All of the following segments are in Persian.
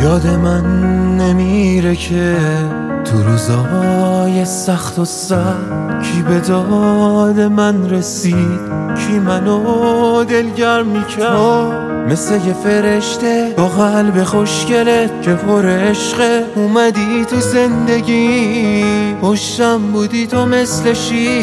یاد من نمیره که تو روزای سخت و سرد کی به داد من رسید، کی منو دلگرم میکرد. مثل یه فرشته با قلب خوشگلت که پر عشقه، اومدی تو زندگی پشتم بودی تو مثل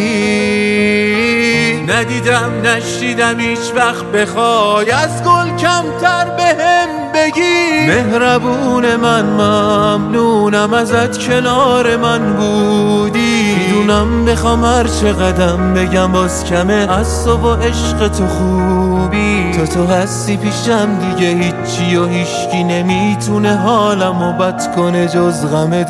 شیر. ندیدم نشیدم هیچ وقت بخوای از گل کمتر بهم بگی. مهربون من ممنونم ازت کنار من بودی. میدونم بخوام هر چه قدم بگم باز کمه از تو و عشق تو خوبی. تو هستی پیشم دیگه هیچی و هیچکی نمیتونه حالمو بد کنه جز غم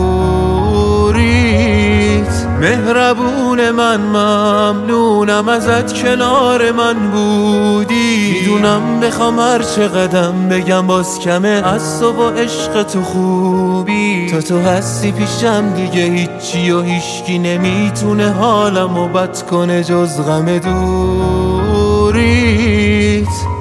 دوریت. مهربون من ممنونم ازت کنار من بودی. میدونم بخوام هر چه قدم بگم باز کمه از تو و عشق تو خوبی. تو هستی پیشم دیگه هیچی و هیچکی نمیتونه حالمو بد کنه جز غم دوریت.